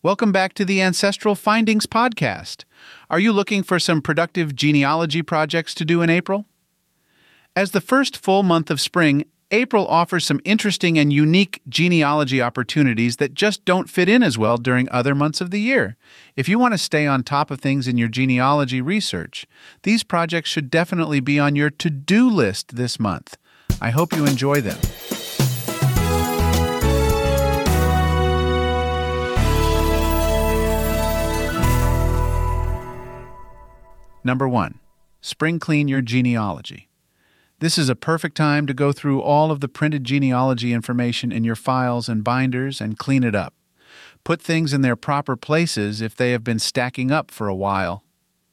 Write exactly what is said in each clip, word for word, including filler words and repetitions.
Welcome back to the Ancestral Findings Podcast. Are you looking for some productive genealogy projects to do in April? As the first full month of spring, April offers some interesting and unique genealogy opportunities that just don't fit in as well during other months of the year. If you want to stay on top of things in your genealogy research, these projects should definitely be on your to-do list this month. I hope you enjoy them. Number one, spring clean your genealogy. This is a perfect time to go through all of the printed genealogy information in your files and binders and clean it up. Put things in their proper places if they have been stacking up for a while.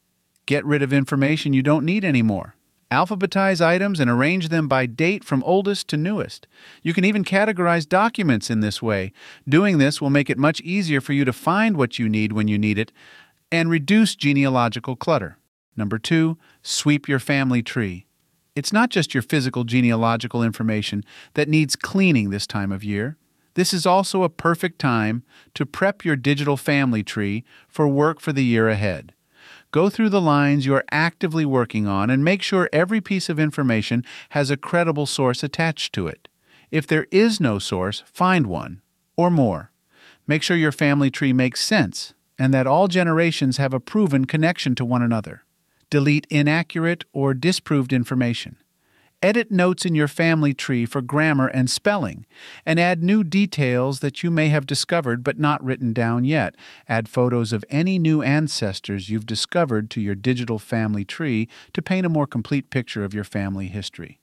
Get rid of information you don't need anymore. Alphabetize items and arrange them by date from oldest to newest. You can even categorize documents in this way. Doing this will make it much easier for you to find what you need when you need it and reduce genealogical clutter. Number two, sweep your family tree. It's not just your physical genealogical information that needs cleaning this time of year. This is also a perfect time to prep your digital family tree for work for the year ahead. Go through the lines you're actively working on and make sure every piece of information has a credible source attached to it. If there is no source, find one, or more. Make sure your family tree makes sense and that all generations have a proven connection to one another. Delete inaccurate or disproved information. Edit notes in your family tree for grammar and spelling, and add new details that you may have discovered but not written down yet. Add photos of any new ancestors you've discovered to your digital family tree to paint a more complete picture of your family history.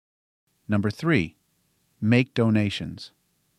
Number three, make donations.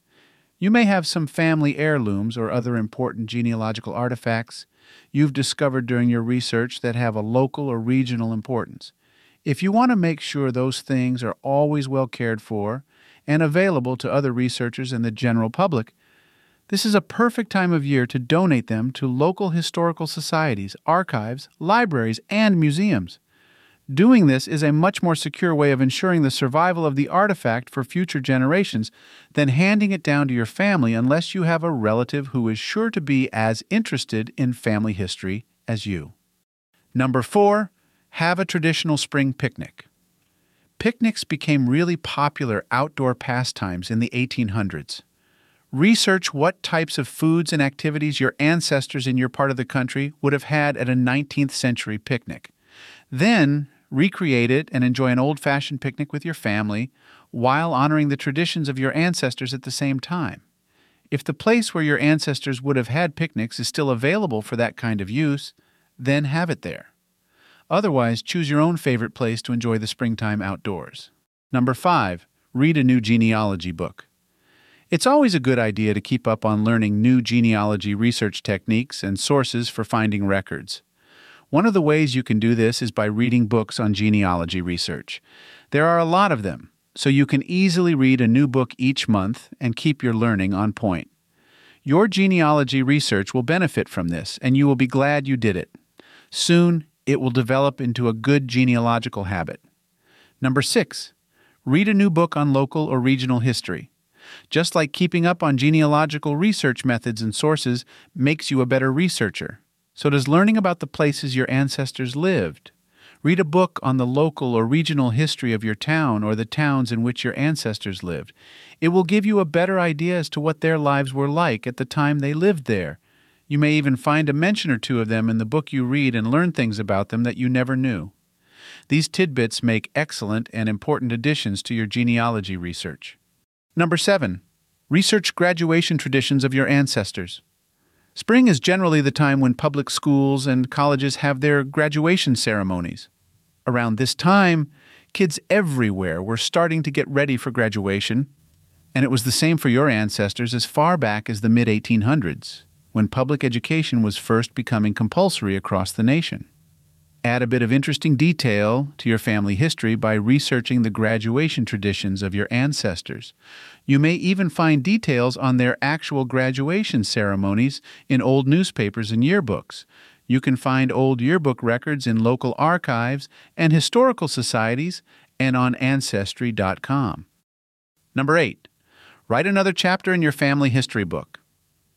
You may have some family heirlooms or other important genealogical artifacts you've discovered during your research that have a local or regional importance. If you want to make sure those things are always well cared for and available to other researchers and the general public, this is a perfect time of year to donate them to local historical societies, archives, libraries, and museums. Doing this is a much more secure way of ensuring the survival of the artifact for future generations than handing it down to your family unless you have a relative who is sure to be as interested in family history as you. Number four, have a traditional spring picnic. Picnics became really popular outdoor pastimes in the eighteen hundreds. Research what types of foods and activities your ancestors in your part of the country would have had at a nineteenth century picnic. Then, recreate it and enjoy an old-fashioned picnic with your family while honoring the traditions of your ancestors at the same time. If the place where your ancestors would have had picnics is still available for that kind of use, then have it there. Otherwise, choose your own favorite place to enjoy the springtime outdoors. Number five, read a new genealogy book. It's always a good idea to keep up on learning new genealogy research techniques and sources for finding records. One of the ways you can do this is by reading books on genealogy research. There are a lot of them, so you can easily read a new book each month and keep your learning on point. Your genealogy research will benefit from this, and you will be glad you did it. Soon, it will develop into a good genealogical habit. Number six, read a new book on local or regional history. Just like keeping up on genealogical research methods and sources makes you a better researcher, so does learning about the places your ancestors lived. Read a book on the local or regional history of your town or the towns in which your ancestors lived. It will give you a better idea as to what their lives were like at the time they lived there. You may even find a mention or two of them in the book you read and learn things about them that you never knew. These tidbits make excellent and important additions to your genealogy research. Number seven, research graduation traditions of your ancestors. Spring is generally the time when public schools and colleges have their graduation ceremonies. Around this time, kids everywhere were starting to get ready for graduation, and it was the same for your ancestors as far back as the mid eighteen hundreds, when public education was first becoming compulsory across the nation. Add a bit of interesting detail to your family history by researching the graduation traditions of your ancestors. You may even find details on their actual graduation ceremonies in old newspapers and yearbooks. You can find old yearbook records in local archives and historical societies and on Ancestry dot com. Number eight, write another chapter in your family history book.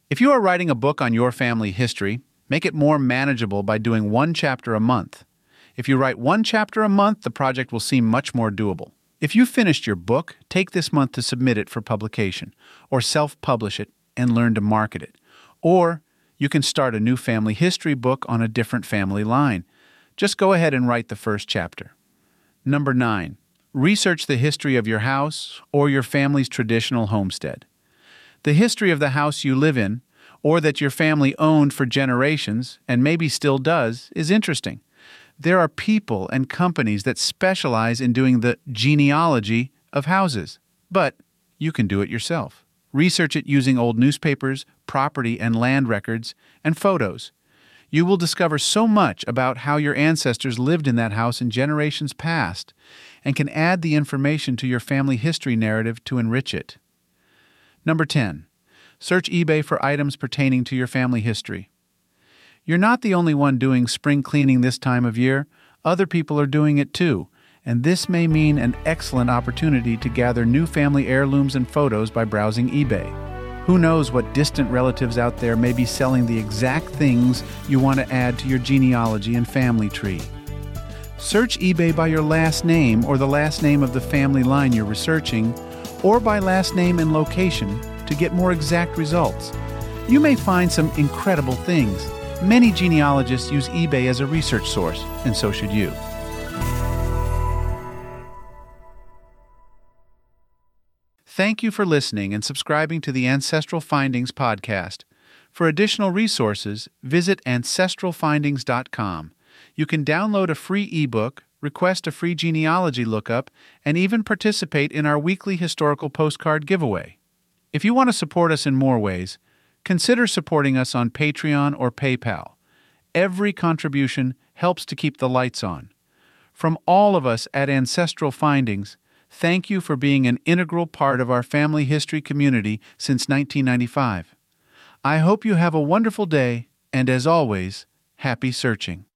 If you are writing a book on your family history, make it more manageable by doing one chapter a month. If you write one chapter a month, the project will seem much more doable. If you've finished your book, take this month to submit it for publication, or self-publish it and learn to market it. Or you can start a new family history book on a different family line. Just go ahead and write the first chapter. Number nine, research the history of your house or your family's traditional homestead. The history of the house you live in, or that your family owned for generations and maybe still does, is interesting. There are people and companies that specialize in doing the genealogy of houses, but you can do it yourself. Research it using old newspapers, property and land records, and photos. You will discover so much about how your ancestors lived in that house in generations past, and can add the information to your family history narrative to enrich it. Number ten. Search eBay for items pertaining to your family history. You're not the only one doing spring cleaning this time of year. Other people are doing it too, and this may mean an excellent opportunity to gather new family heirlooms and photos by browsing eBay. Who knows what distant relatives out there may be selling the exact things you want to add to your genealogy and family tree. Search eBay by your last name or the last name of the family line you're researching, or by last name and location to get more exact results. You may find some incredible things. Many genealogists use eBay as a research source, and so should you. Thank you for listening and subscribing to the Ancestral Findings podcast. For additional resources, visit ancestral findings dot com. You can download a free ebook, request a free genealogy lookup, and even participate in our weekly historical postcard giveaway. If you want to support us in more ways, consider supporting us on Patreon or PayPal. Every contribution helps to keep the lights on. From all of us at Ancestral Findings, thank you for being an integral part of our family history community since nineteen ninety-five. I hope you have a wonderful day, and as always, happy searching.